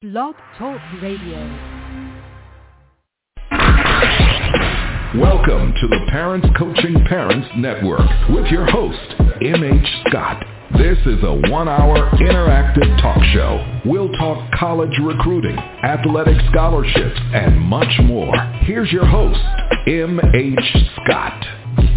Blog Talk Radio. Welcome to the Parents Coaching Parents Network with your host, M.H. Scott. This is a 1-hour interactive talk show. We'll talk college recruiting, athletic scholarships, and much more. Here's your host, M.H. Scott.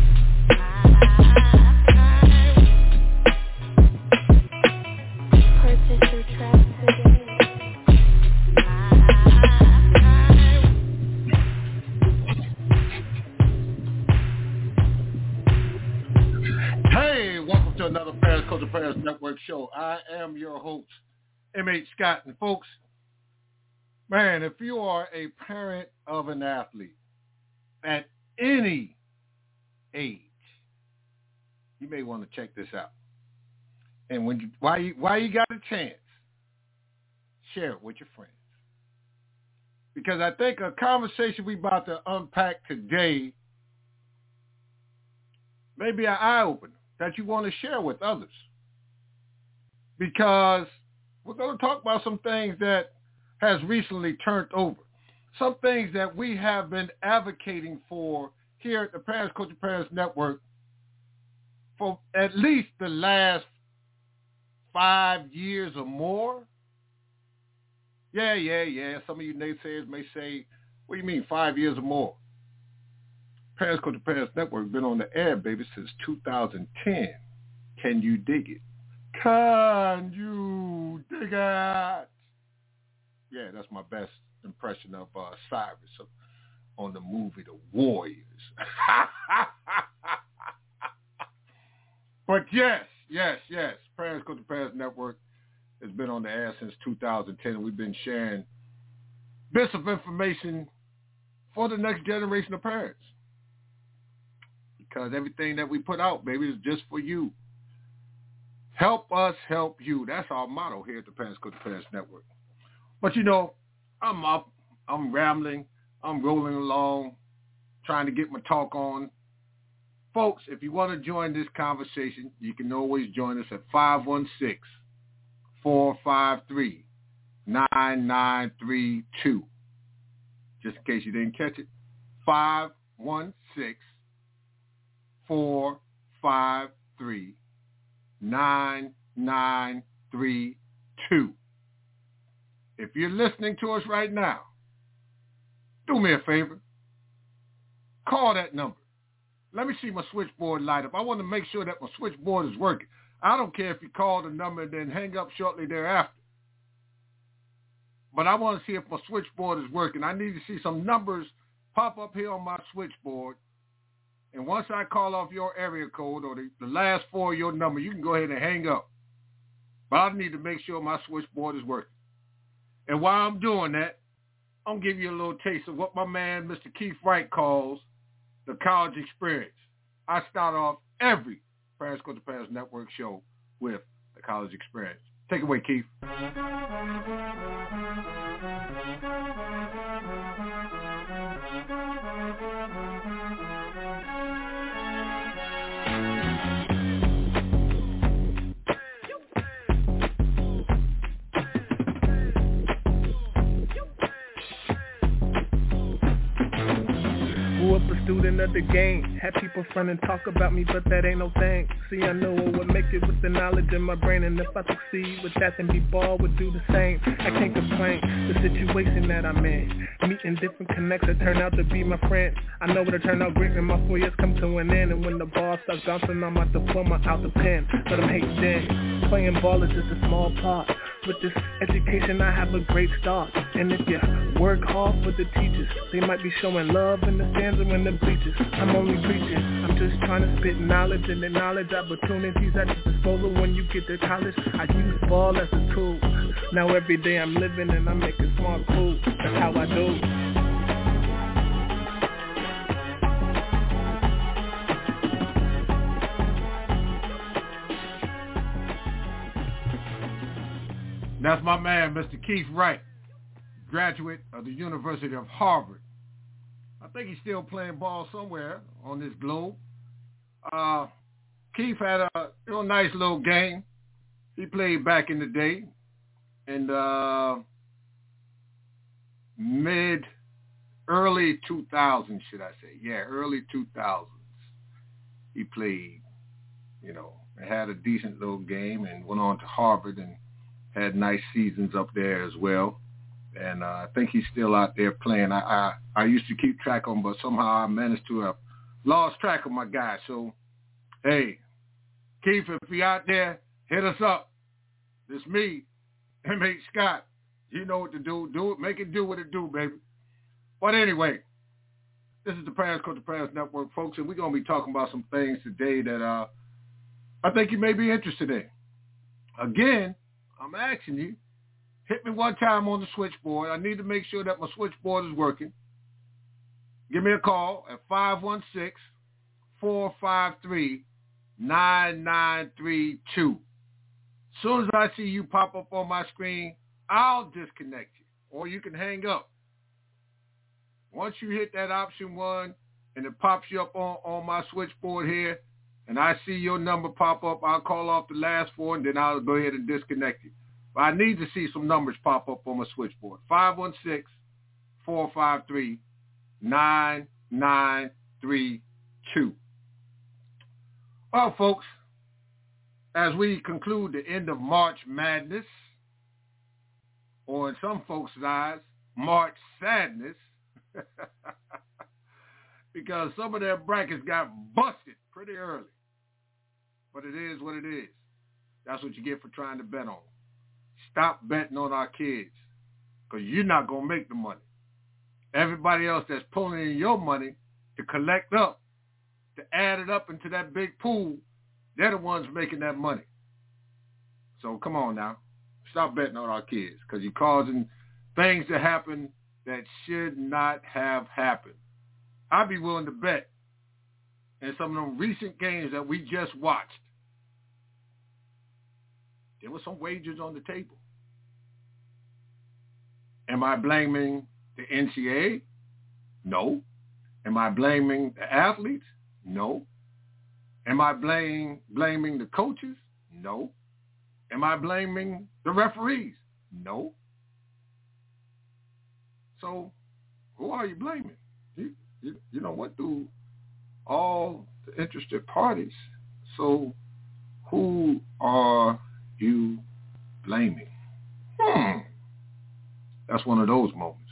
Another Parents Coaching Parents Network show. I am your host, M.H. Scott. And folks, man, if you are a parent of an athlete at any age, you may want to check this out. And while you got a chance, share it with your friends. Because I think a conversation we're about to unpack today may be an eye-opener that you want to share with others. Because we're going to talk about some things that has recently turned over. Some things that we have been advocating for here at the Parents Coaching Parents Network for at least the last 5 years or more. Yeah. Some of you naysayers may say, what do you mean 5 years or more? Parents Coaching Parents Network been on the air, baby, since 2010. Can you dig it? Can you dig it? Yeah, that's my best impression of Cyrus on the movie The Warriors. But yes. Parents Coaching Parents Network has been on the air since 2010. We've been sharing bits of information for the next generation of parents. Because everything that we put out, baby, is just for you. Help us help you. That's our motto here at the Parents Coaching Parents Network. But you know, I'm up, I'm rambling, I'm rolling along, trying to get my talk on. Folks, if you want to join this conversation, you can always join us at 516-453-9932. Just in case you didn't catch it, 516-453-9932. If you're listening to us right now, do me a favor. Call that number. Let me see my switchboard light up. I want to make sure that my switchboard is working. I don't care if you call the number and then hang up shortly thereafter. But I want to see if my switchboard is working. I need to see some numbers pop up here on my switchboard. And once I call off your area code or the last four of your number, you can go ahead and hang up. But I need to make sure my switchboard is working. And while I'm doing that, I'm going to give you a little taste of what my man, Mr. Keith Wright, calls the college experience. I start off every Parents Coaching Parents Network show with the college experience. Take it away, Keith. Student of the game, had people front and talk about me, but that ain't no thing. See, I know I would make it with the knowledge in my brain, and if I succeed with that, then B-ball would do the same. I can't complain, the situation that I'm in, meeting different connects that turn out to be my friends. I know it'll turn out great when my 4 years come to an end, and when the ball starts bouncing, I'm out the diploma, out the pen. Let them hate then. Playing ball is just a small part. With this education, I have a great start. And if you work hard for the teachers, they might be showing love in the stands and in the bleachers. I'm only preaching, I'm just trying to spit knowledge, and the knowledge opportunities at your disposal when you get to college. I use ball as a tool. Now every day I'm living and I'm making smart moves. That's how I do. That's my man, Mr. Keith Wright, graduate of the University of Harvard. I think he's still playing ball somewhere on this globe. Keith had a nice little game. He played back in the day, and early 2000s, should I say. Yeah, early 2000s. He played, had a decent little game and went on to Harvard and had nice seasons up there as well. And I think he's still out there playing. I used to keep track of him, but somehow I managed to have lost track of my guy. So, hey, Keith, if you're out there, hit us up. It's me, M.H. Scott. You know what to do. Do it. Make it do what it do, baby. But anyway, this is the Parents Coach the Parents Network, folks, and we're going to be talking about some things today that I think you may be interested in. Again, I'm asking you, hit me one time on the switchboard. I need to make sure that my switchboard is working. Give me a call at 516-453-9932. As soon as I see you pop up on my screen, I'll disconnect you, or you can hang up. Once you hit that option 1 and it pops you up on my switchboard here, and I see your number pop up, I'll call off the last 4, and then I'll go ahead and disconnect you. But I need to see some numbers pop up on my switchboard. 516-453-9932. Well, folks, as we conclude the end of March Madness, or in some folks' eyes, March Sadness, because some of their brackets got busted pretty early. But it is what it is. That's what you get for trying to bet on them. Stop betting on our kids, because you're not going to make the money. Everybody else that's pulling in your money to collect up, to add it up into that big pool, they're the ones making that money. So come on now. Stop betting on our kids, because you're causing things to happen that should not have happened. I'd be willing to bet in some of them recent games that we just watched, there were some wagers on the table. Am I blaming the NCAA? No. Am I blaming the athletes? No. Am I blaming the coaches? No. Am I blaming the referees? No. So who are you blaming? You know, went through all the interested parties. So who are you blaming? That's one of those moments.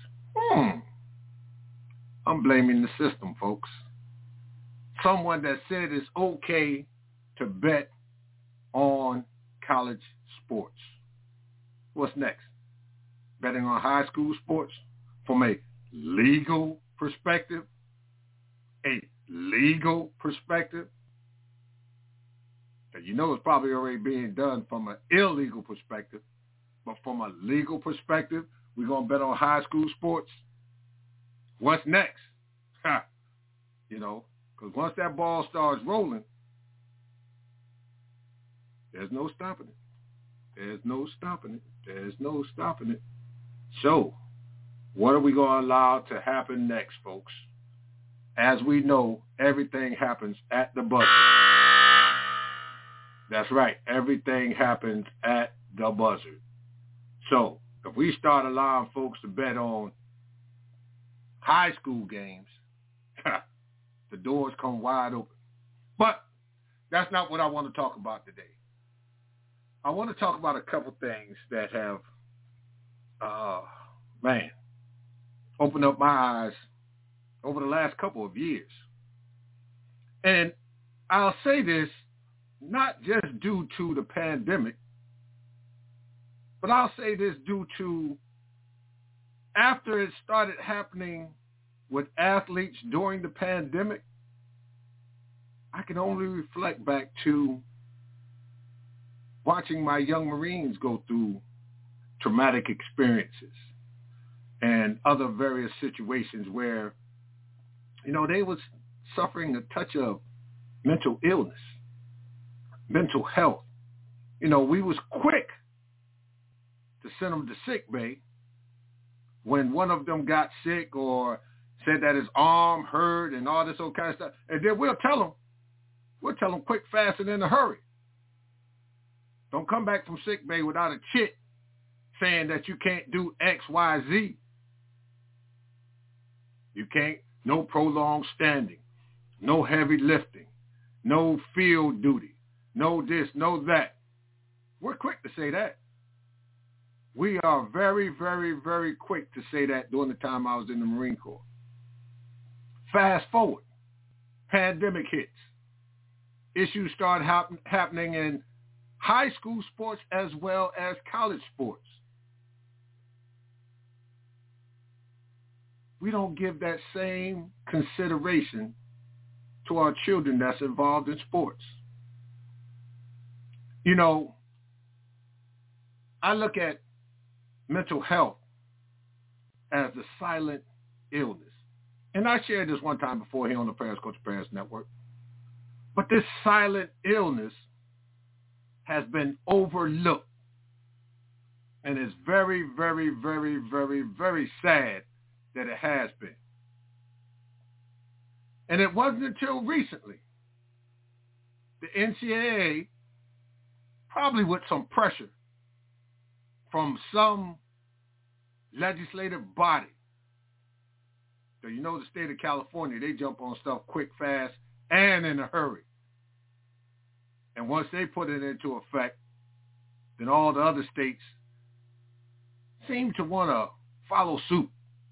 I'm blaming the system, folks. Someone that said it's okay to bet on college sports. What's next? Betting on high school sports from a legal perspective? A legal perspective? You know it's probably already being done from an illegal perspective, but from a legal perspective, we're going to bet on high school sports. What's next? You know, because once that ball starts rolling, there's no stopping it. There's no stopping it. There's no stopping it. So, what are we going to allow to happen next, folks? As we know, everything happens at the buzzer. That's right. Everything happens at the buzzer. So, if we start allowing folks to bet on high school games, the doors come wide open. But that's not what I want to talk about today. I want to talk about a couple things that have, opened up my eyes over the last couple of years. And I'll say this not just due to the pandemic, but I'll say this due to after it started happening with athletes during the pandemic, I can only reflect back to watching my young Marines go through traumatic experiences and other various situations where, you know, they was suffering a touch of mental illness, mental health. You know, we was quick to send them to sick bay when one of them got sick or said that his arm hurt and all this old kind of stuff. And then we'll tell them quick, fast, and in a hurry. Don't come back from sick bay without a chit saying that you can't do X, Y, Z. You can't, no prolonged standing, no heavy lifting, no field duty, no this, no that. We're quick to say that. We are very, very, very quick to say that during the time I was in the Marine Corps. Fast forward, pandemic hits. Issues start happening in high school sports as well as college sports. We don't give that same consideration to our children that's involved in sports. You know, I look at mental health as a silent illness. And I shared this one time before here on the Parents Coach Parents Network. But this silent illness has been overlooked. And it's very, very, very, very, very sad that it has been. And it wasn't until recently the NCAA, probably with some pressure from some legislative body. So you know the state of California, they jump on stuff quick, fast, and in a hurry. And once they put it into effect, then all the other states seem to want to follow suit.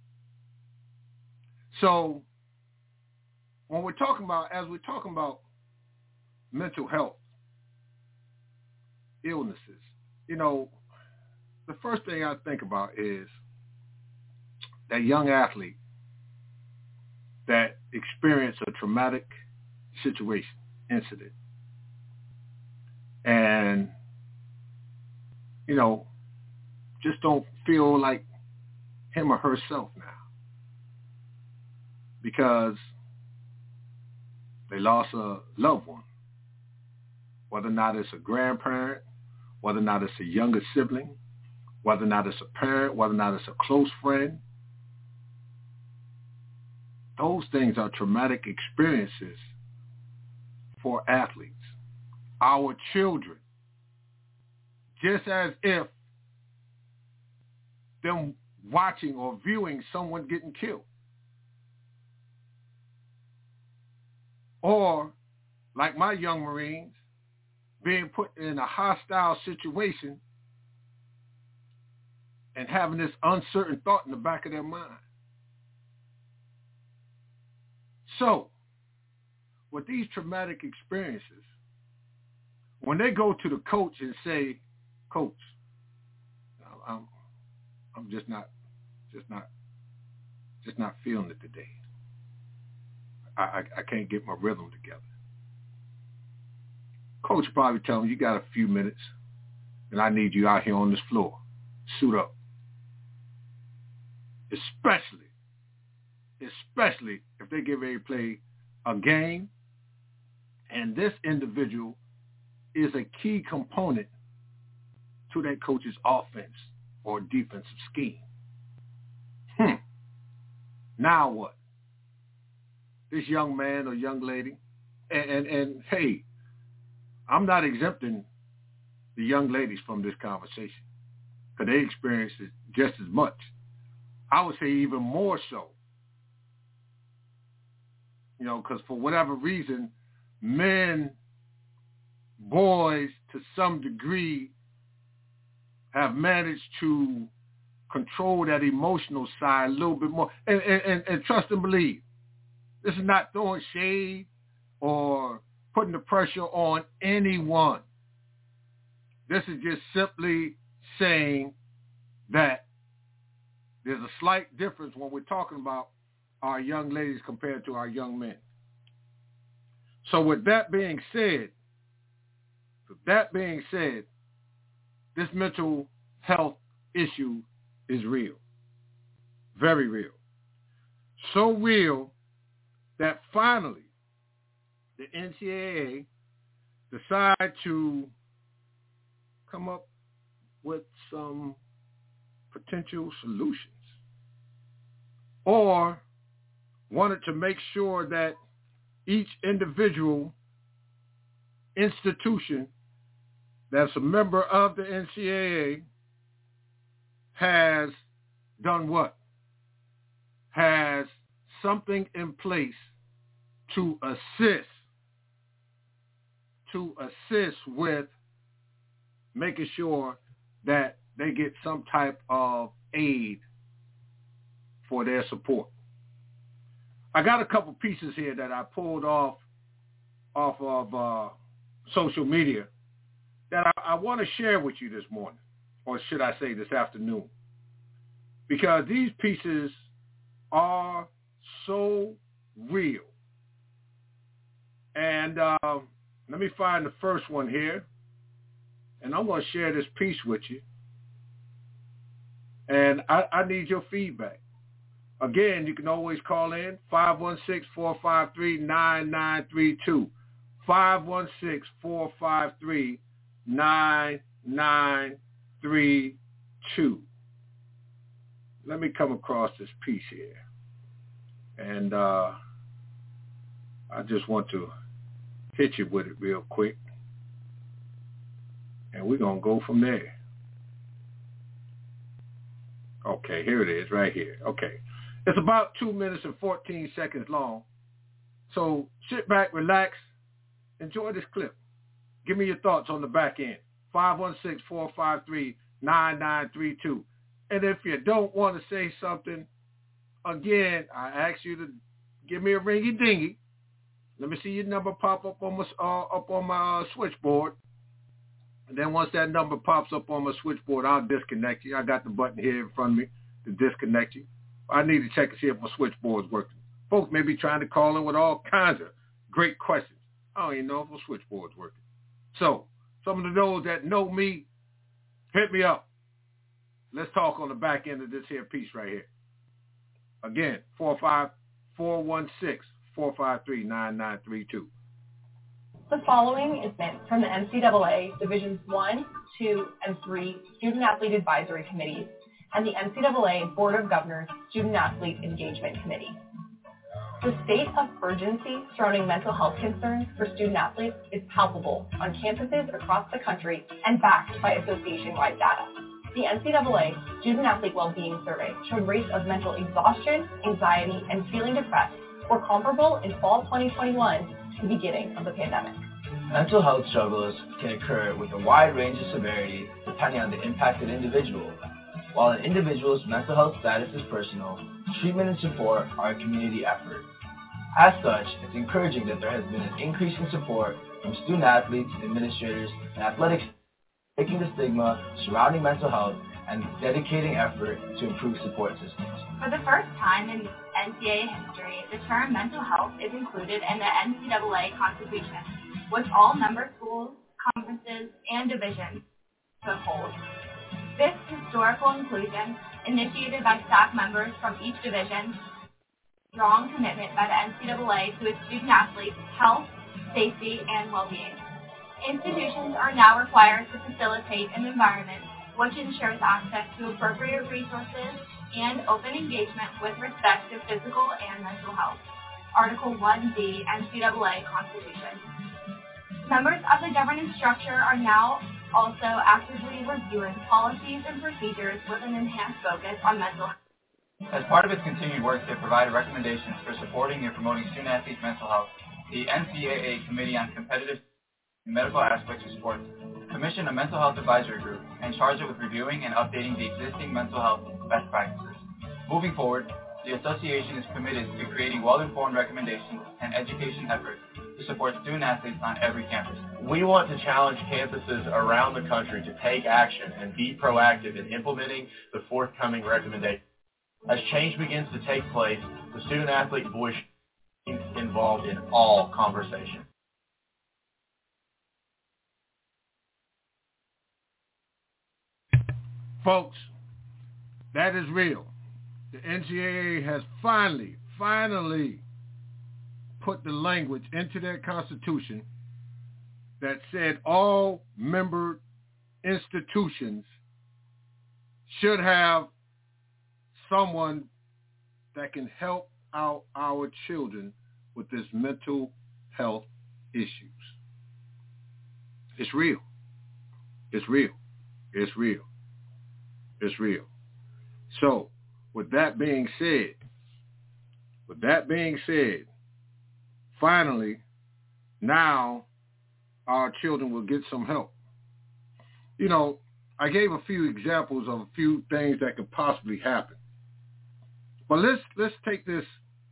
So when we're talking about mental health, illnesses, you know, the first thing I think about is that young athlete that experienced a traumatic incident. And, you know, just don't feel like him or herself now. Because they lost a loved one. Whether or not it's a grandparent, whether or not it's a younger sibling, whether or not it's a parent, whether or not it's a close friend. Those things are traumatic experiences for athletes, our children, just as if them watching or viewing someone getting killed. Or, like my young Marines, being put in a hostile situation and having this uncertain thought in the back of their mind. So, with these traumatic experiences, when they go to the coach and say, "Coach, I'm just not feeling it today. I can't get my rhythm together." Coach probably tell them, "You got a few minutes, and I need you out here on this floor. Suit up." Especially if they get ready to play a game, and this individual is a key component to that coach's offense or defensive scheme. Now what? This young man or young lady, and hey, I'm not exempting the young ladies from this conversation because they experience it just as much. I would say even more so. You know, because for whatever reason, men, boys, to some degree, have managed to control that emotional side a little bit more. And trust and believe, this is not throwing shade or putting the pressure on anyone. This is just simply saying that there's a slight difference when we're talking about our young ladies compared to our young men. So with that being said, this mental health issue is real. Very real. So real that finally the NCAA decided to come up with some potential solutions, or wanted to make sure that each individual institution that's a member of the NCAA has done what? Has something in place to assist with making sure that they get some type of aid for their support. I got a couple pieces here that I pulled off of social media that I want to share with you this morning, or should I say this afternoon, because these pieces are so real. And let me find the first one here, and I'm going to share this piece with you. And I need your feedback. Again, you can always call in 516-453-9932. 516-453-9932. Let me come across this piece here. And I just want to hit you with it real quick. And we're going to go from there. Okay, here it is right here. Okay. It's about 2 minutes and 14 seconds long. So sit back, relax, enjoy this clip. Give me your thoughts on the back end. 516-453-9932. And if you don't want to say something, again, I ask you to give me a ringy-dingy. Let me see your number pop up on my switchboard. And then once that number pops up on my switchboard, I'll disconnect you. I got the button here in front of me to disconnect you. I need to check and see if my switchboard's working. Folks may be trying to call in with all kinds of great questions. I don't even know if my switchboard's working. So, some of those that know me, hit me up. Let's talk on the back end of this here piece right here. Again, 416-453-9932. The following is meant from the NCAA Divisions 1, 2, and 3 Student-Athlete Advisory Committees and the NCAA Board of Governors Student-Athlete Engagement Committee. The state of urgency surrounding mental health concerns for student-athletes is palpable on campuses across the country and backed by association-wide data. The NCAA Student-Athlete Wellbeing Survey showed rates of mental exhaustion, anxiety, and feeling depressed were comparable in fall 2021 to the beginning of the pandemic. Mental health struggles can occur with a wide range of severity depending on the impacted individual. While an individual's mental health status is personal, treatment and support are a community effort. As such, it's encouraging that there has been an increase in support from student-athletes, administrators, and athletics, taking the stigma surrounding mental health and dedicating effort to improve support systems. For the first time in NCAA history, the term mental health is included in the NCAA Constitution, which all member schools, conferences, and divisions should hold. This historical inclusion, initiated by staff members from each division, strong commitment by the NCAA to its student-athletes' health, safety, and well-being. Institutions are now required to facilitate an environment which ensures access to appropriate resources and open engagement with respect to physical and mental health. Article 1D, NCAA Constitution. Members of the governance structure are now also actively reviewing policies and procedures with an enhanced focus on mental health. As part of its continued work to provide recommendations for supporting and promoting student-athletes' mental health, the NCAA Committee on Competitive and Medical Aspects of Sports commissioned a mental health advisory group and charged it with reviewing and updating the existing mental health best practices. Moving forward, the association is committed to creating well-informed recommendations and education efforts to support student-athletes on every campus. We want to challenge campuses around the country to take action and be proactive in implementing the forthcoming recommendations. As change begins to take place, the student-athlete voice is involved in all conversation. Folks, that is real. The NCAA has finally put the language into their constitution that said all member institutions should have someone that can help out our children with this mental health issues. It's real. It's real. It's real. It's real. So, with that being said, With that being said, finally, now our children will get some help. You know, I gave a few examples of a few things that could possibly happen. But let's take this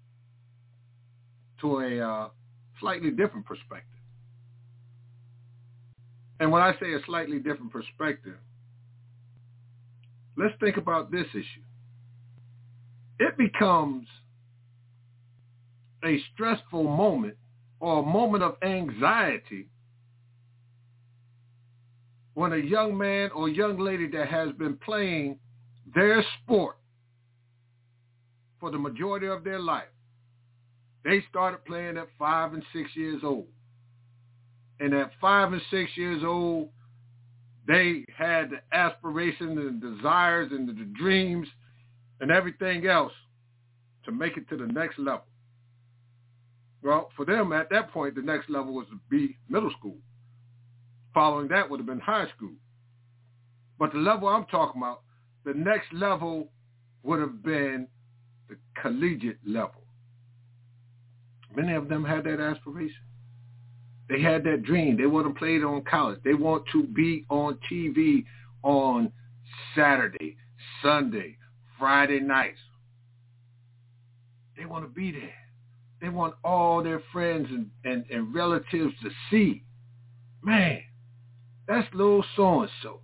to a slightly different perspective. And when I say a slightly different perspective, let's think about this issue. It becomes a stressful moment or a moment of anxiety when a young man or young lady that has been playing their sport for the majority of their life, they started playing at 5 and 6 years old. And at 5 and 6 years old, they had the aspirations and the desires and the dreams and everything else to make it to the next level. Well, for them at that point, the next level was to be middle school. Following that would have been high school. But the level I'm talking about, the next level would have been the collegiate level. Many of them had that aspiration. They had that dream. They want to play it on college. They want to be on TV on Saturday, Sunday, Friday nights. They want to be there. They want all their friends and relatives to see, man, that's little so-and-so.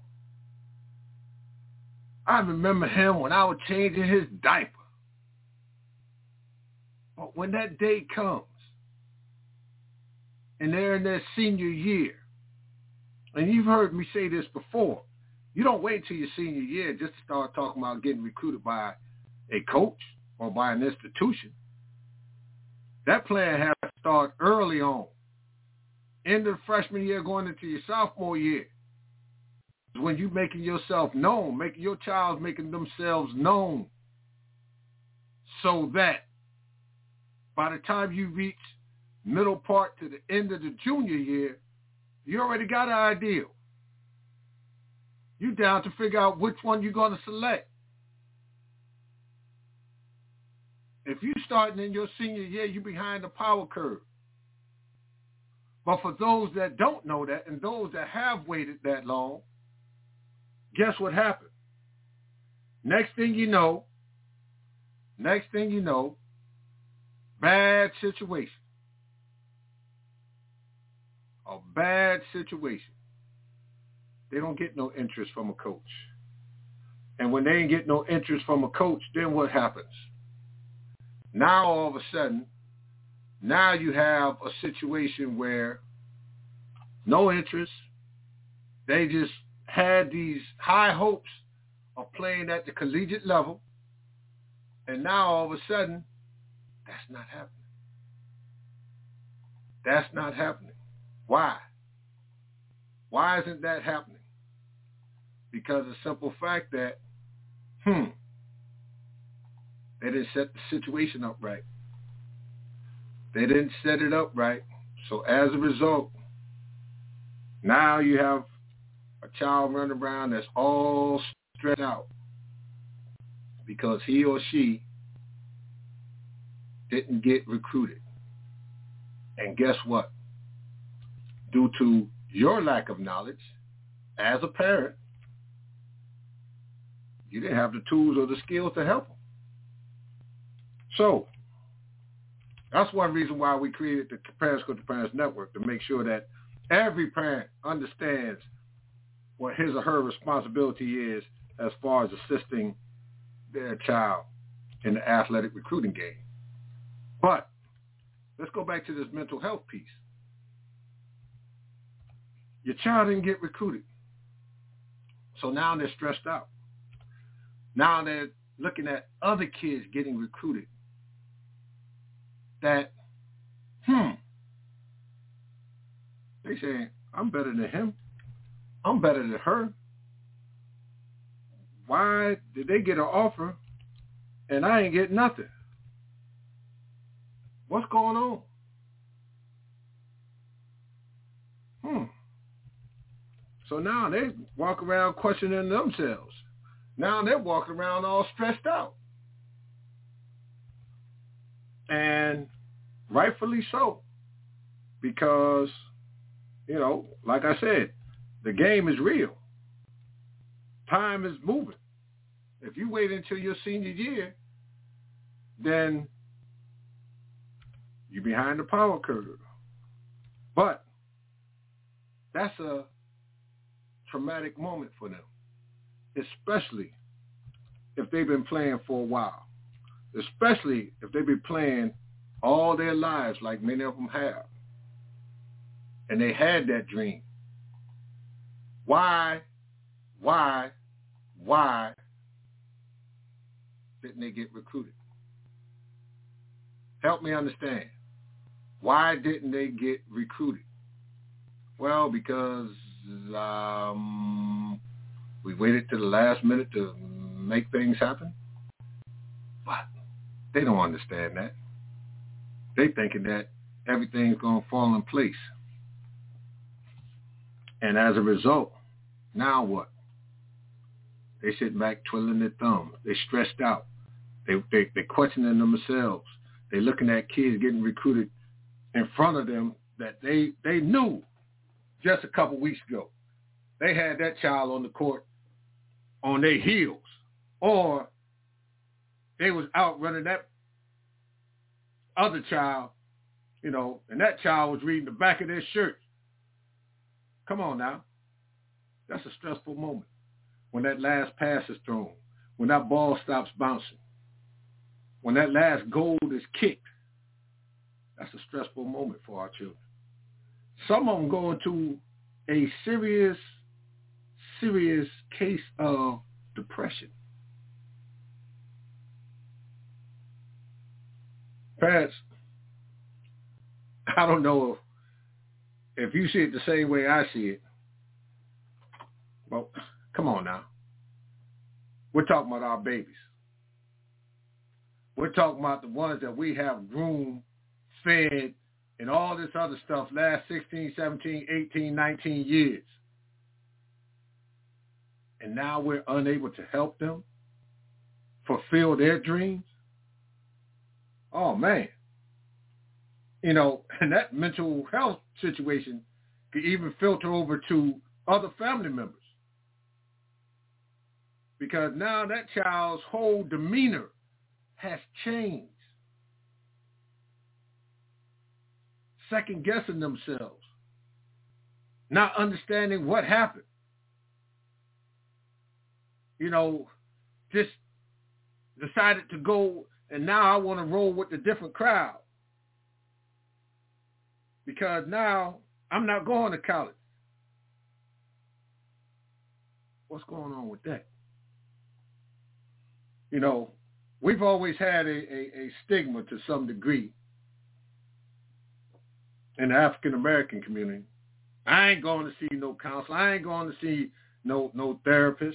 I remember him when I was changing his diaper. But when that day comes, and they're in their senior year, and you've heard me say this before, you don't wait till your senior year just to start talking about getting recruited by a coach or by an institution. That plan has to start early on. End of the freshman year going into your sophomore year is when you're making yourself known, making your child making themselves known, so that by the time you reach middle part to the end of the junior year, you already got an ideal. You're down to figure out which one you're going to select. If you're starting in your senior year, you're behind the power curve. But for those that don't know that and those that have waited that long, guess what happened? Next thing you know, bad situation. A bad situation. They don't get no interest from a coach. And when they ain't get no interest from a coach, then what happens? Now all of a sudden, now you have a situation where no interest. They just had these high hopes of playing at the collegiate level. And now all of a sudden, that's not happening. That's not happening. Why? Why isn't that happening? Because of the simple fact that, they didn't set the situation up right. They didn't set it up right. So as a result, now you have a child running around that's all stressed out because he or she didn't get recruited. And guess what? Due to your lack of knowledge, as a parent, you didn't have the tools or the skills to help them. So that's one reason why we created the Parents Coach to Parents Network, to make sure that every parent understands what his or her responsibility is as far as assisting their child in the athletic recruiting game. But let's go back to this mental health piece. Your child didn't get recruited. So now they're stressed out. Now they're looking at other kids getting recruited. That, they say, I'm better than him. I'm better than her. Why did they get an offer and I ain't get nothing? What's going on? So now they walk around questioning themselves. Now they're walking around all stressed out. And rightfully so, because, like I said, the game is real. Time is moving. If you wait until your senior year, then you're behind the power curve. But that's a traumatic moment for them, especially if they've been playing for a while, especially if they've been playing all their lives like many of them have, and they had that dream. Why didn't they get recruited? Help me understand. Why didn't they get recruited? Well, because we waited to the last minute to make things happen. But they don't understand that. They thinking that everything's going to fall in place. And as a result, now what? They sitting back twiddling their thumbs. They stressed out. They questioning themselves. They looking at kids getting recruited in front of them that they knew just a couple weeks ago. They had that child on the court on their heels, or they was out running that other child, and that child was reading the back of their shirt. Come on now. That's a stressful moment. When that last pass is thrown, when that ball stops bouncing, when that last goal is kicked, that's a stressful moment for our children. Some of them go into a serious case of depression. Parents, I don't know if you see it the same way I see it. Well, come on now. We're talking about our babies. We're talking about the ones that we have groomed, fed, and all this other stuff last 16, 17, 18, 19 years. And now we're unable to help them fulfill their dreams. Oh, man. And that mental health situation could even filter over to other family members. Because now that child's whole demeanor has changed. Second guessing themselves. Not understanding what happened. Just decided to go, and now I want to roll with the different crowd. Because now I'm not going to college. What's going on with that? We've always had a stigma to some degree in the African-American community. I ain't going to see no counselor. I ain't going to see no therapist.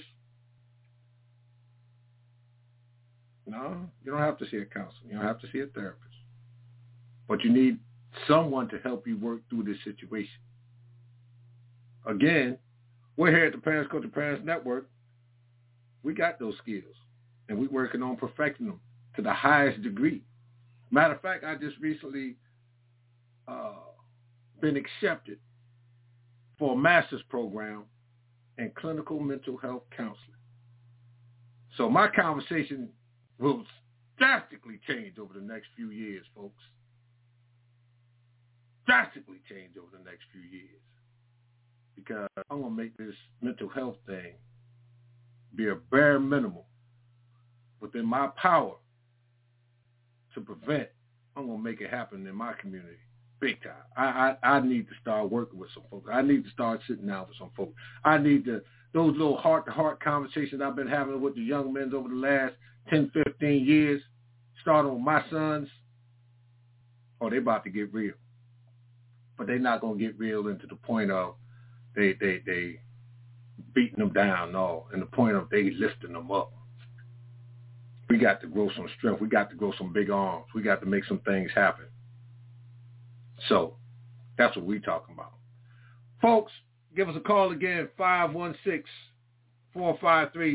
No, you don't have to see a counselor. You don't have to see a therapist. But you need someone to help you work through this situation. Again, we're here at the Parents Coaching Parents Network. We got those skills, and we're working on perfecting them to the highest degree. Matter of fact, I just recently been accepted for a master's program in clinical mental health counseling. So my conversation will drastically change over the next few years, folks. Drastically change over the next few years. Because I'm going to make this mental health thing be a bare minimum within my power to prevent. I'm going to make it happen in my community big time. I need to start working with some folks. I need to start sitting down with some folks. I need those little heart-to-heart conversations I've been having with the young men over the last 10, 15 years, starting with my sons. Oh, they about to get real. But they're not going to get real into the point of they beating them down, no, and the point of they lifting them up. We got to grow some strength. We got to grow some big arms. We got to make some things happen. So that's what we're talking about. Folks, give us a call again,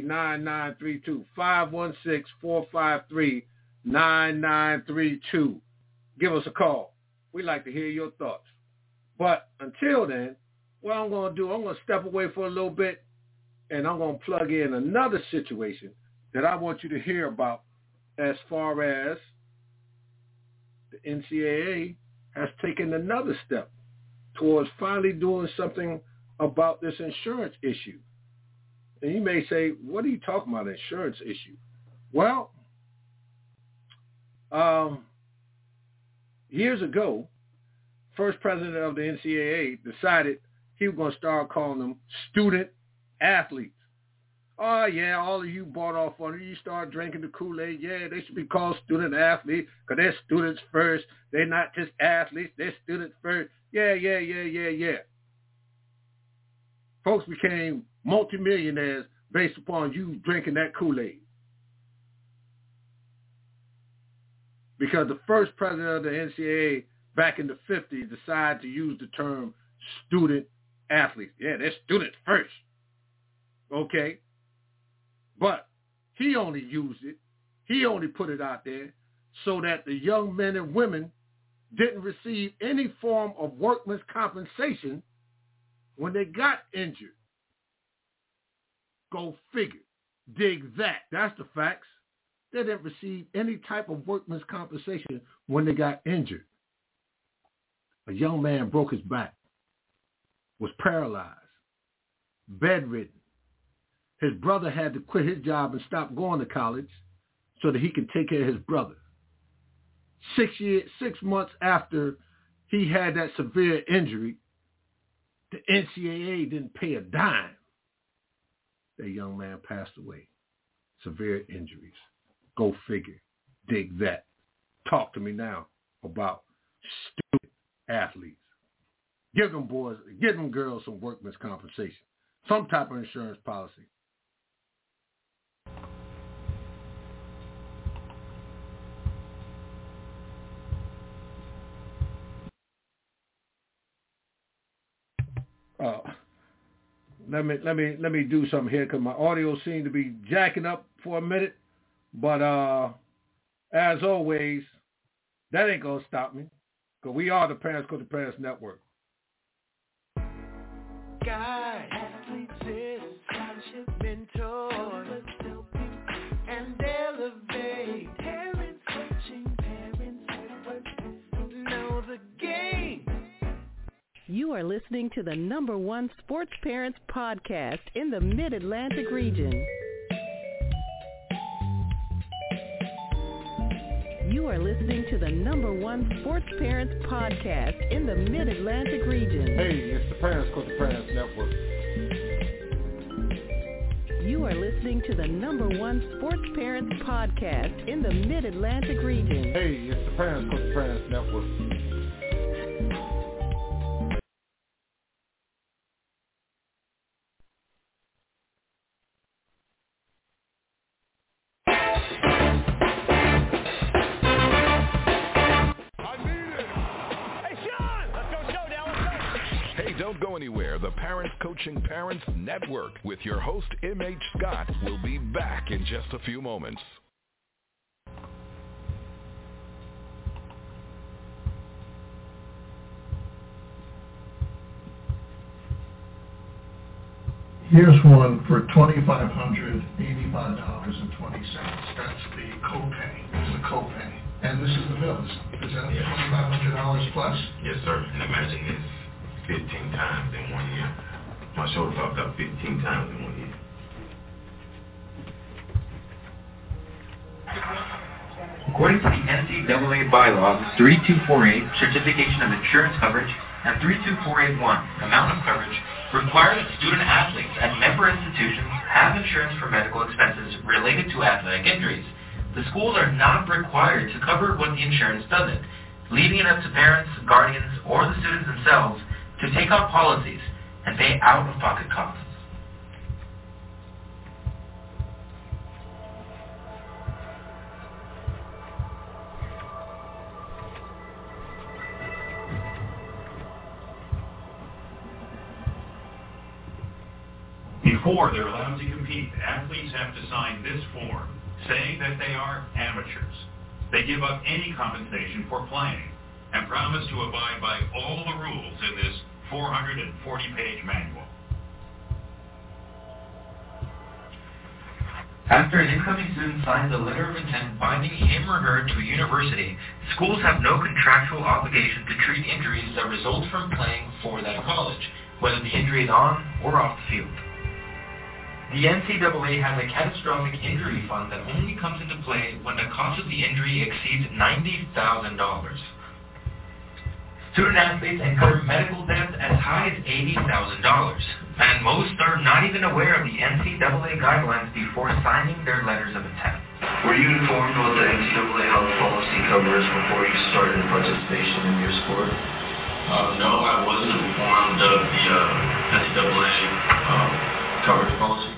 516-453-9932, 516-453-9932. give us a call. We'd like to hear your thoughts. But until then, what I'm going to do, I'm going to step away for a little bit, and I'm going to plug in another situation that I want you to hear about as far as the NCAA has taken another step towards finally doing something about this insurance issue. And you may say, what are you talking about, insurance issue? Well, years ago, first president of the NCAA decided he was going to start calling them student athletes. Oh, yeah, all of you bought off on it. You start drinking the Kool-Aid. Yeah, they should be called student athletes because they're students first. They're not just athletes. They're students first. Yeah. Folks became multimillionaires based upon you drinking that Kool-Aid. Because the first president of the NCAA back in the 50s decided to use the term student athletes. Yeah, they're students first. Okay. But he only used it. He only put it out there so that the young men and women didn't receive any form of workman's compensation when they got injured. Go figure. Dig that. That's the facts. They didn't receive any type of workman's compensation when they got injured. A young man broke his back, was paralyzed, bedridden. His brother had to quit his job and stop going to college so that he could take care of his brother. 6 months after he had that severe injury, the NCAA didn't pay a dime. That young man passed away. Severe injuries. Go figure. Dig that. Talk to me now about student athletes. Give them boys, give them girls some workman's compensation. Some type of insurance policy. Let me do something here because my audio seemed to be jacking up for a minute. But as always, that ain't gonna stop me because we are the Parents Coach and Parents Network. Guide, athletes, scholarship, mentors, and elevate. Parents Coaching, Parents Network, know the game. You are listening to the #1 sports parents podcast in the Mid-Atlantic region. You are listening to the #1 sports parents podcast in the Mid-Atlantic region. Hey, it's the Parents Coach and Parents Network. You are listening to the #1 sports parents podcast in the Mid-Atlantic region. Hey, it's the Parents Coach and Parents Network. Don't go anywhere. The Parents Coaching Parents Network with your host, M.H. Scott, will be back in just a few moments. Here's one for $2,585.20. That's the copay. It's the copay. And this is the bills. Is that $2,500 plus? Yes, sir. And imagine this. 15 times in 1 year. My shoulder popped up 15 times in 1 year. According to the NCAA bylaws, 3248, Certification of Insurance Coverage, and 32481, Amount of Coverage, require that student athletes at member institutions have insurance for medical expenses related to athletic injuries. The schools are not required to cover what the insurance doesn't, leaving it up to parents, guardians, or the students themselves to take out policies and pay out-of-pocket costs. Before they're allowed to compete, athletes have to sign this form saying that they are amateurs. They give up any compensation for playing and promise to abide by all the rules in this 440-page manual. After an incoming student signs a letter of intent binding him or her to a university, schools have no contractual obligation to treat injuries that result from playing for that college, whether the injury is on or off the field. The NCAA has a catastrophic injury fund that only comes into play when the cost of the injury exceeds $90,000. Student athletes incur medical debts as high as $80,000, and most are not even aware of the NCAA guidelines before signing their letters of intent. Were you informed what the NCAA health policy covers before you started participation in your sport? No, I wasn't informed of the NCAA coverage policy.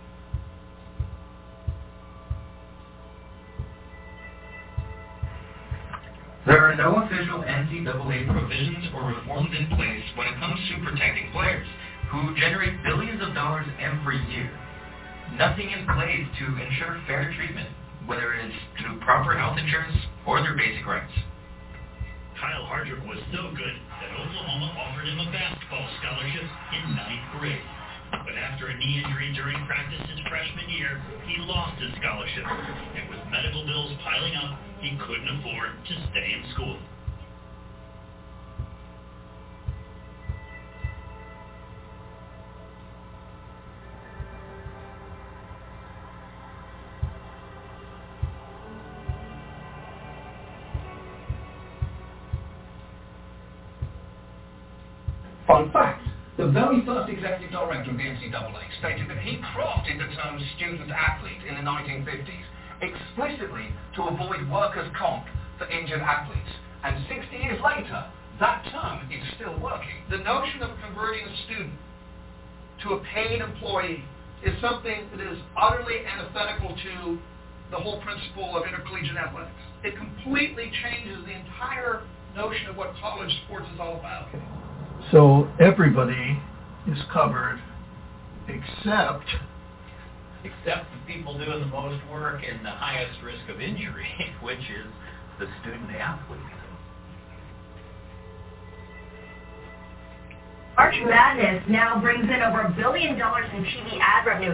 There are no official NCAA provisions or reforms in place when it comes to protecting players, who generate billions of dollars every year. Nothing in place to ensure fair treatment, whether it is through proper health insurance or their basic rights. Kyle Hardrick was so good that Oklahoma offered him a basketball scholarship in 9th grade. But after a knee injury during practice his freshman year, he lost his scholarship. And with medical bills piling up, he couldn't afford to stay in school. Fun fact, the very first executive director of the NCAA stated that he crafted the term student-athlete in the 1950s explicitly to avoid workers' comp for injured athletes. And 60 years later, that term is still working. The notion of converting a student to a paid employee is something that is utterly antithetical to the whole principle of intercollegiate athletics. It completely changes the entire notion of what college sports is all about. So everybody is covered except the people doing the most work and the highest risk of injury, which is the student athlete. March Madness now brings in over $1 billion in TV ad revenue.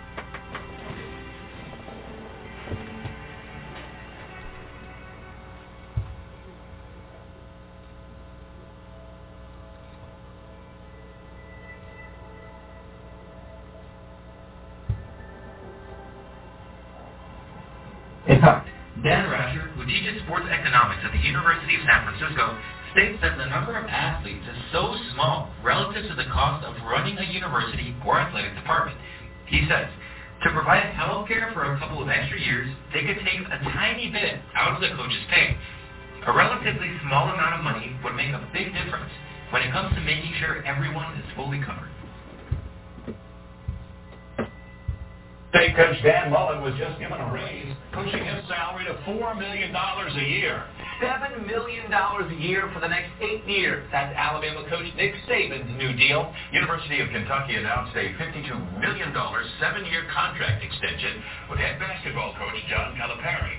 In fact, Dan Rasher, who teaches sports economics at the University of San Francisco, states that the number of athletes is so small relative to the cost of running a university or athletic department. He says, to provide health care for a couple of extra years, they could take a tiny bit out of the coach's pay. A relatively small amount of money would make a big difference when it comes to making sure everyone is fully covered. State coach Dan Mullen was just given a raise, pushing his salary to $4 million a year. $7 million a year for the next 8 years. That's Alabama coach Nick Saban's new deal. University of Kentucky announced a $52 million 7-year contract extension with head basketball coach John Calipari.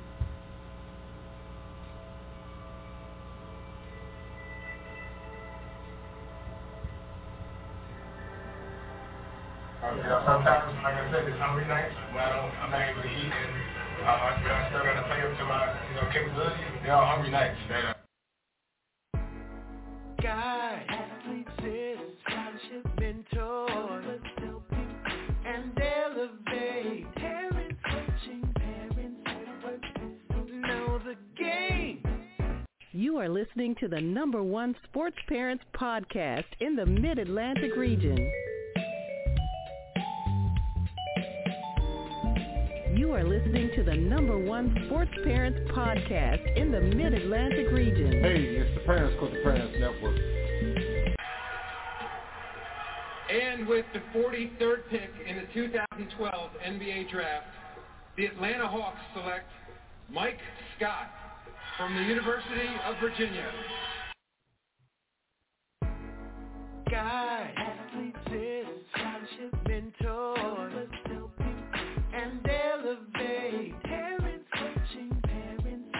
Sometimes, like I said, it's hungry nights when I'm not able to eat, and I still got to play up to my capabilities. They're all hungry nights. Guide, athletes, scholarship mentors, and elevate. Parents coaching, parents know the game. You are listening to the #1 Sports Parents podcast in the Mid-Atlantic region. You are listening to the #1 Sports Parents podcast in the Mid-Atlantic region. Hey, it's the Parents Coach the Parents Network. And with the 43rd pick in the 2012 NBA Draft, the Atlanta Hawks select Mike Scott from the University of Virginia. Guide, athletes, scholarship mentors, and elevate. Parents coaching, parents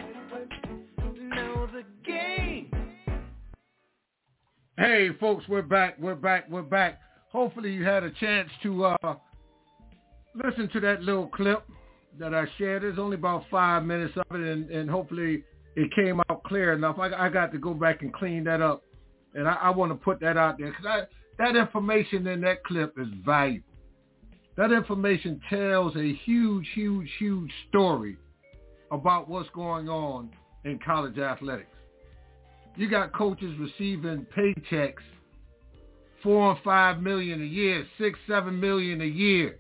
Hey, folks, we're back. Hopefully you had a chance to listen to that little clip that I shared. There's only about 5 minutes of it, and hopefully it came out clear enough. I got to go back and clean that up, and I want to put that out there because that information in that clip is valuable. That information tells a huge, huge, huge story about what's going on in college athletics. You got coaches receiving paychecks, $4 and $5 million a year, $6, $7 million a year,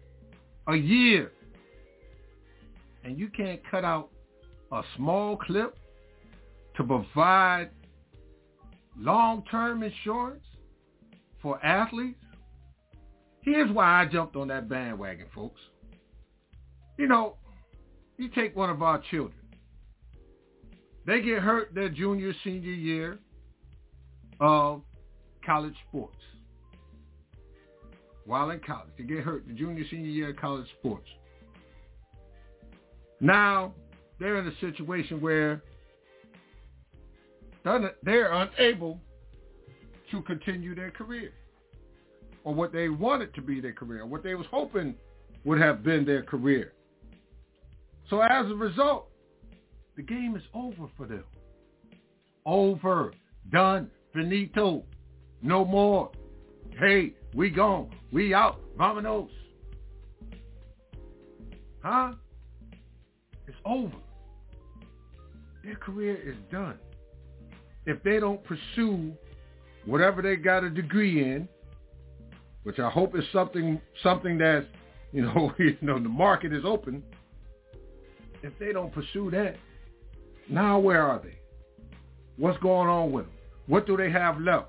and you can't cut out a small clip to provide long-term insurance for athletes. Here's why I jumped on that bandwagon, folks. You know, you take one of our children. They get hurt their junior, senior year of college sports. While in college, they get hurt the junior, senior year of college sports. Now, they're in a situation where they're unable to continue their career, or what they wanted to be their career, or what they was hoping would have been their career. So as a result, the game is over for them. Over. Done. Finito. No more. Hey, we gone. We out. Vamonos. Huh? It's over. Their career is done. If they don't pursue whatever they got a degree in, which I hope is something that's, the market is open. If they don't pursue that, now where are they? What's going on with them? What do they have left?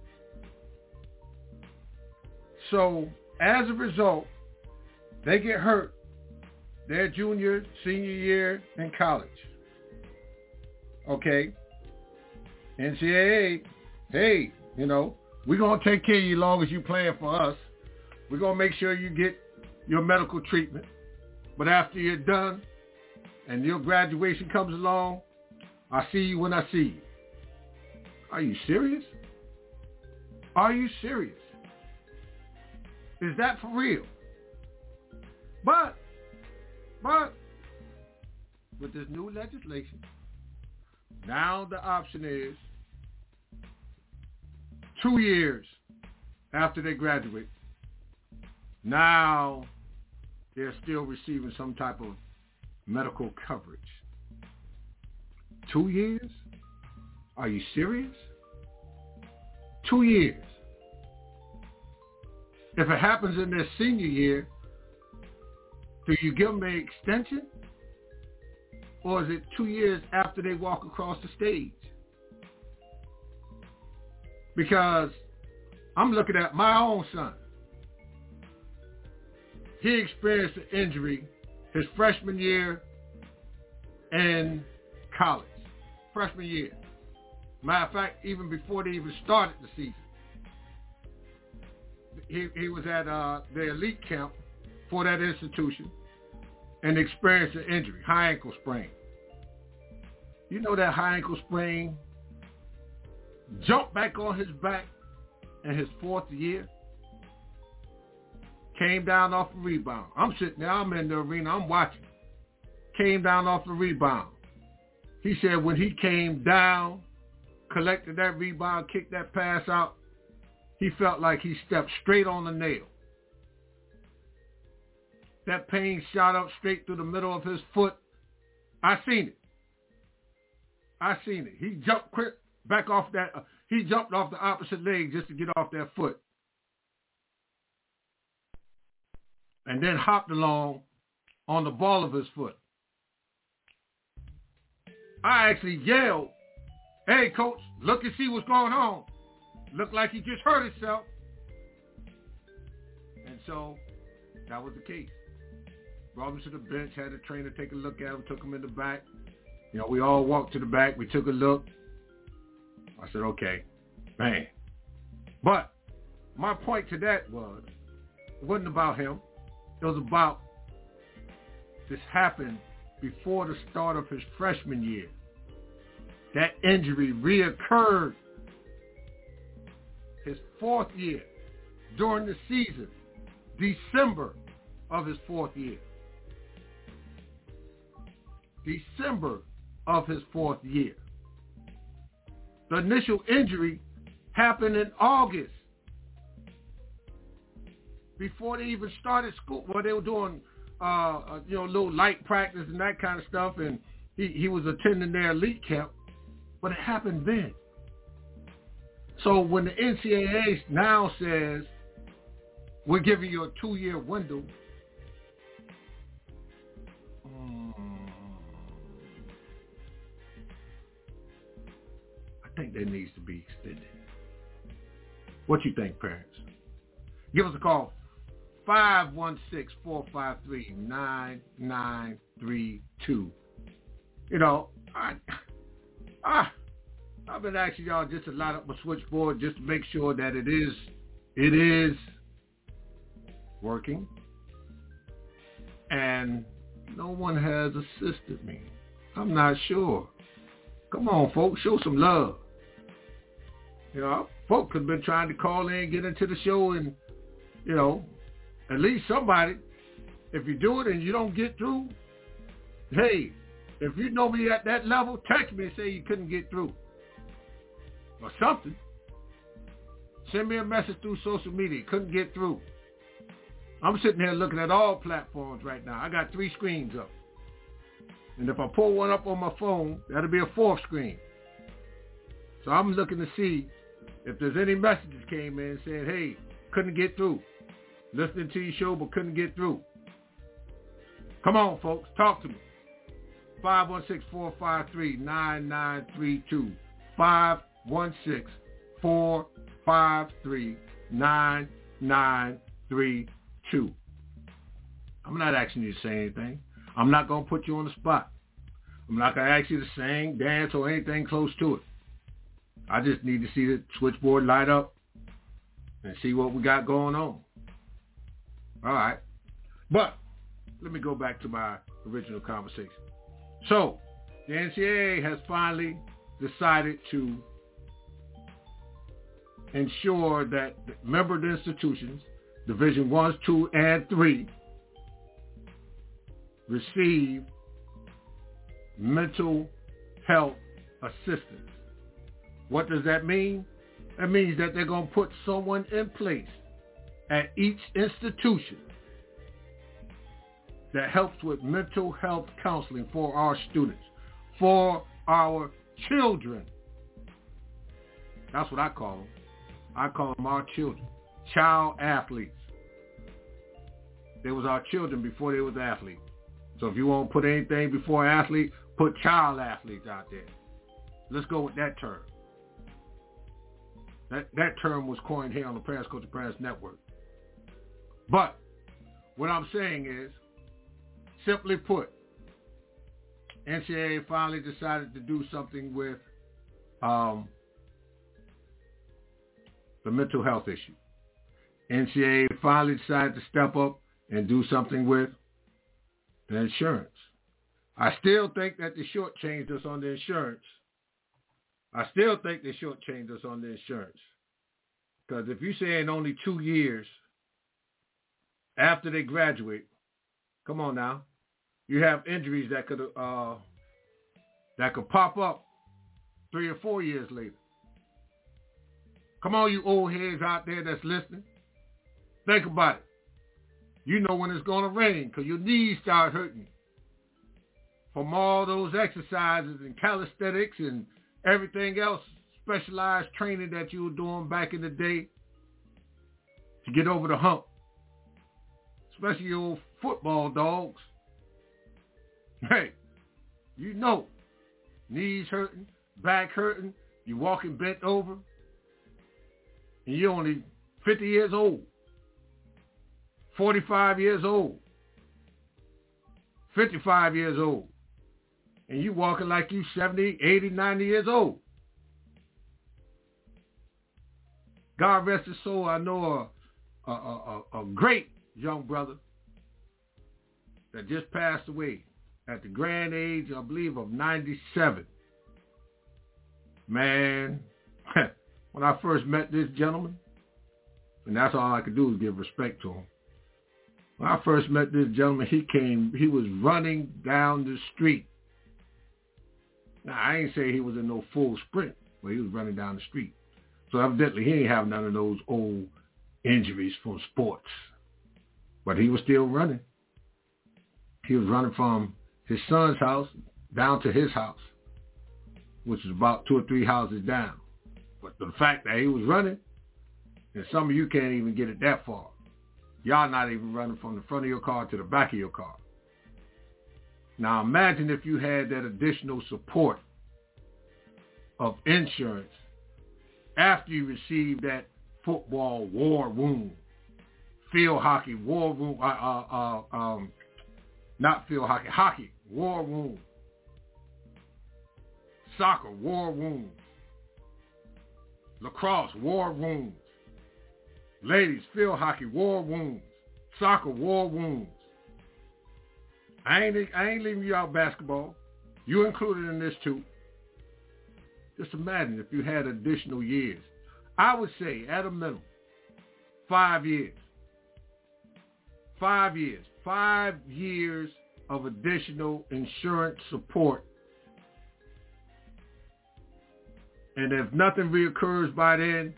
So as a result, they get hurt their junior, senior year in college. Okay? NCAA, hey, we're going to take care of you as long as you're playing for us. We're going to make sure you get your medical treatment. But after you're done and your graduation comes along, I see you when I see you. Are you serious? Are you serious? Is that for real? But with this new legislation, now the option is 2 years after they graduate. Now they're still receiving some type of medical coverage. 2 years? Are you serious? 2 years. If it happens in their senior year, do you give them an extension? Or is it 2 years after they walk across the stage? Because I'm looking at my own son. He experienced an injury his freshman year in college. Freshman year. Matter of fact, even before they even started the season. He was at the elite camp for that institution and experienced an injury, high ankle sprain. You know that high ankle sprain jumped back on his back in his fourth year. Came down off the rebound. I'm sitting there, I'm in the arena, I'm watching. Came down off the rebound. He said when he came down, collected that rebound, kicked that pass out, he felt like he stepped straight on the nail. That pain shot up straight through the middle of his foot. I seen it. He jumped quick back off that. He jumped off the opposite leg just to get off that foot. And then hopped along on the ball of his foot. I actually yelled, "Hey, coach, look and see what's going on." Looked like he just hurt himself. And so that was the case. Brought him to the bench, had the trainer take a look at him, took him in the back. We all walked to the back. We took a look. I said, okay, man. But my point to that was, it wasn't about him. It was about this happened before the start of his freshman year. That injury reoccurred his 4th year during the season, December of his 4th year. December of his 4th year. The initial injury happened in August, before they even started school. Well, they were doing, little light practice and that kind of stuff, and he was attending their elite camp, but it happened then. So when the NCAA now says, we're giving you a 2-year window, I think that needs to be extended. What you think, parents? Give us a call, 516-453-9932. I've been asking y'all just to line up my switchboard just to make sure that it is working. And no one has assisted me. I'm not sure. Come on, folks, show some love. Folks have been trying to call in, get into the show, and, at least somebody, if you do it and you don't get through, hey, if you know me at that level, text me and say you couldn't get through. Or something. Send me a message through social media. Couldn't get through. I'm sitting here looking at all platforms right now. I got 3 screens up. And if I pull one up on my phone, that'll be a 4th screen. So I'm looking to see if there's any messages came in saying, hey, couldn't get through. Listening to your show but couldn't get through. Come on, folks. Talk to me. 516-453-9932. 516-453-9932. I'm not asking you to say anything. I'm not going to put you on the spot. I'm not going to ask you to sing, dance, or anything close to it. I just need to see the switchboard light up and see what we got going on. All right. But let me go back to my original conversation. So the NCAA has finally decided to ensure that member institutions, Division 1, 2, and 3, receive mental health assistance. What does that mean? That means that they're going to put someone in place at each institution that helps with mental health counseling for our students, for our children. That's what I call them. I call them our children, child athletes. They was our children before they was athletes. So if you won't put anything before athlete, put child athletes out there. Let's go with that term. That term was coined here on the Parents Coaching Parents Network. But what I'm saying is, simply put, NCAA finally decided to do something with the mental health issue. NCAA finally decided to step up and do something with the insurance. I still think that they shortchanged us on the insurance. Because if you're saying only 2 years after they graduate, come on now, you have injuries that could pop up 3 or 4 years later. Come on, you old heads out there that's listening. Think about it. You know when it's going to rain because your knees start hurting from all those exercises and calisthenics and everything else, specialized training that you were doing back in the day to get over the hump. Especially your old football dogs. Hey, you know, knees hurting, back hurting, you walking bent over, and you're only 50 years old, 45 years old, 55 years old, and you walking like you 70, 80, 90 years old. God rest his soul, I know a great young brother that just passed away at the grand age, I believe, of 97. Man, when I first met this gentleman, and that's all I could do is give respect to him. When I first met this gentleman, he was running down the street. Now, I ain't say he was in no full sprint, but he was running down the street. So evidently he ain't have none of those old injuries from sports. But he was still running. He was running from his son's house down to his house, which is about 2 or 3 houses down. But the fact that he was running, and some of you can't even get it that far. Y'all not even running from the front of your car to the back of your car. Now imagine if you had that additional support of insurance after you received that football war wound, field hockey war wound, not field hockey, hockey war wound, soccer war wound, lacrosse war wounds, ladies field hockey war wounds, soccer war wounds. I ain't leaving you out basketball. You included in this too. Just imagine if you had additional years. I would say at a minimum, 5 years. 5 years. 5 years of additional insurance support. And if nothing reoccurs by then,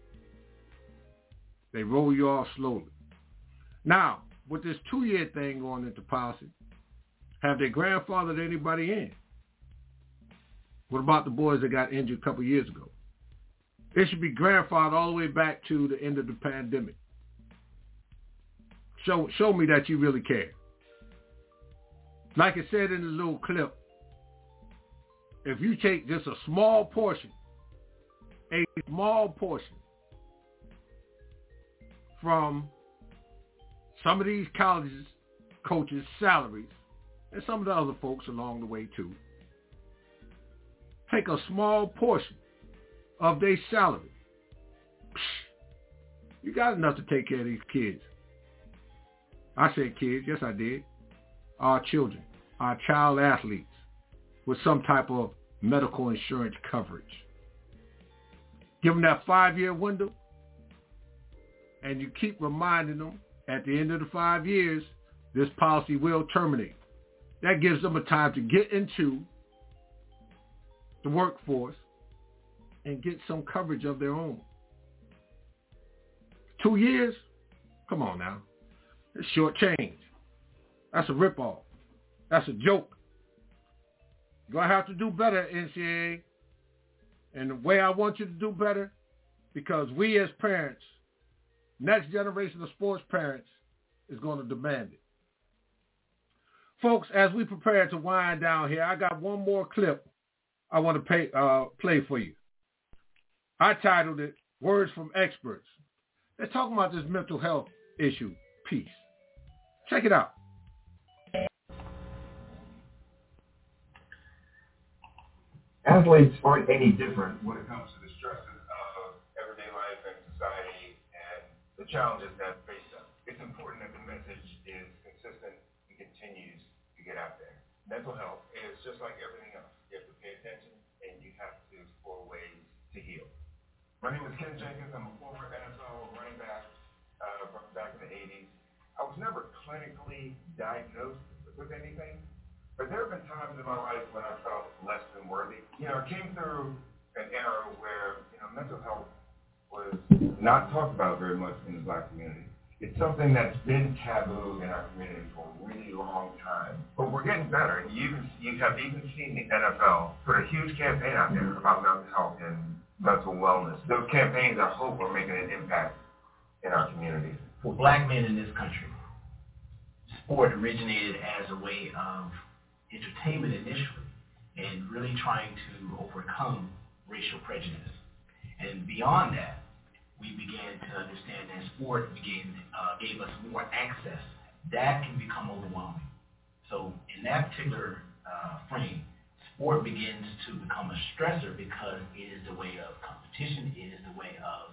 they roll you off slowly. Now, with this 2-year thing going into policy, have they grandfathered anybody in? What about the boys that got injured a couple years ago? It should be grandfathered all the way back to the end of the pandemic. Show me that you really care. Like I said in the little clip, if you take just a small portion from some of these colleges, coaches' salaries, and some of the other folks along the way too, take a small portion of their salary. You got enough to take care of these kids. I said kids, yes I did. Our children, our child athletes with some type of medical insurance coverage. Give them that 5-year window, and you keep reminding them at the end of the 5 years, this policy will terminate. That gives them a time to get into the workforce and get some coverage of their own. 2 years? Come on now. It's short change. That's a ripoff. That's a joke. You're going to have to do better, NCAA. And the way I want you to do better, because we as parents, next generation of sports parents, is going to demand it. Folks, as we prepare to wind down here, I got one more clip I want to play for you. I titled it, Words from Experts. They're talking about this mental health issue piece. Check it out. Athletes aren't any different when it comes to the stresses of everyday life and society and the challenges that face them. It's important that the message is consistent and continues to get out there. Mental health is just like everything else. You have to pay attention and you have to explore ways to heal. My name is Ken Jenkins. I'm a former NFL running back from back in the 80s. I was never clinically diagnosed with anything. But there have been times in my life when I felt less than worthy. I came through an era where, mental health was not talked about very much in the Black community. It's something that's been taboo in our community for a really long time. But we're getting better. And you have even seen the NFL put a huge campaign out there about mental health and mental wellness. Those campaigns, I hope, are making an impact in our community. For Black men in this country, sport originated as a way of entertainment initially, and really trying to overcome racial prejudice. And beyond that, we began to understand that sport gave us more access. That can become overwhelming. So in that particular frame, sport begins to become a stressor because it is the way of competition. It is the way of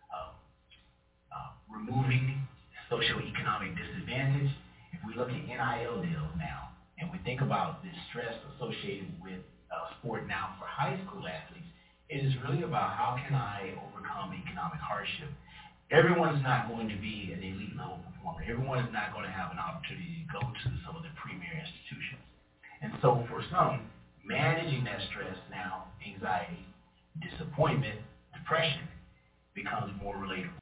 removing socioeconomic disadvantage. If we look at NIL deals now, and we think about the stress associated with sport now for high school athletes, it is really really about how can I overcome economic hardship. Everyone is not going to be an elite level performer. Everyone is not going to have an opportunity to go to some of the premier institutions. And so for some, managing that stress now, anxiety, disappointment, depression, becomes more relatable.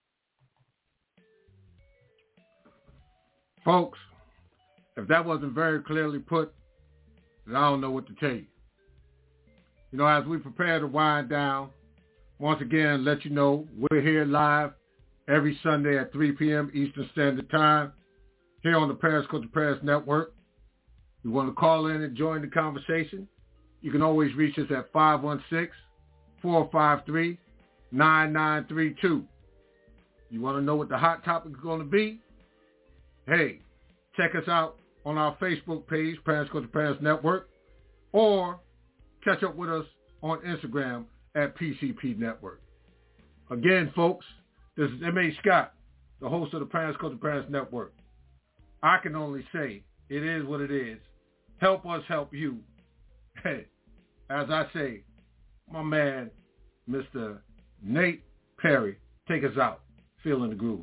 Folks, if that wasn't very clearly put, then I don't know what to tell you. You know, as we prepare to wind down, once again, let you know we're here live every Sunday at 3 p.m. Eastern Standard Time here on the Parents Coach Paris Network. You want to call in and join the conversation? You can always reach us at 516-453-9932. You want to know what the hot topic is going to be? Hey, check us out on our Facebook page, Parents Coach Paris Network, or catch up with us on Instagram at PCP Network. Again, folks, this is M.H. Scott, the host of the Parents Coach Paris Network. I can only say it is what it is. Help us help you. Hey, as I say, my man, Mr. Nate Perry, take us out. Feeling the groove.